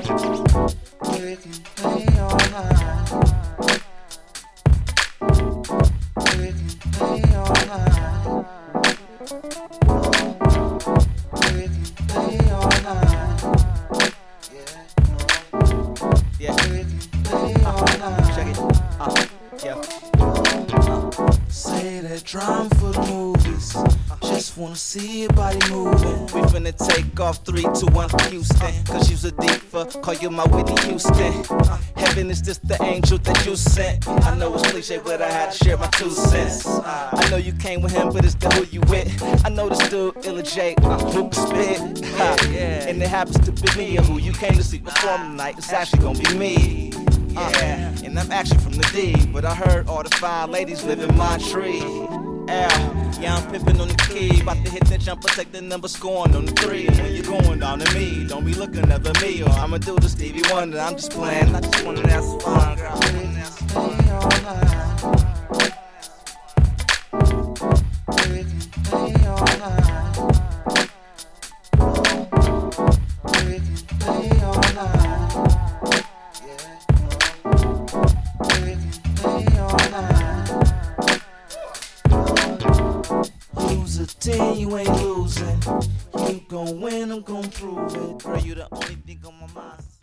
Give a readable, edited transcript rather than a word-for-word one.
We can play all night. We can play all night. We can play all night. Yeah. We can play all night. Check it. Yeah. Say that drum for the movies. Just wanna see your body moving. We finna take off 3, 2, 1 for Houston. Cause you's a diva, call you my Whitney Houston. Heaven is just the angel that you sent. I know it's cliche, but I had to share my 2 cents. I know you came with him, but it's the who you with. I know this dude, Illa J, who can spit. And it happens to be me, who you came to see perform tonight. It's actually gonna be me. And I'm actually from the D, but I heard all the fine ladies live in Montreal. Yeah, I'm pimpin' on the key, about to hit that jumper, take the number, scoring on the 3. When you're going down to me, don't be looking up at me, or I'ma do the Stevie Wonder. I'm just playing, I just wanna have some fun, girl. Play all night.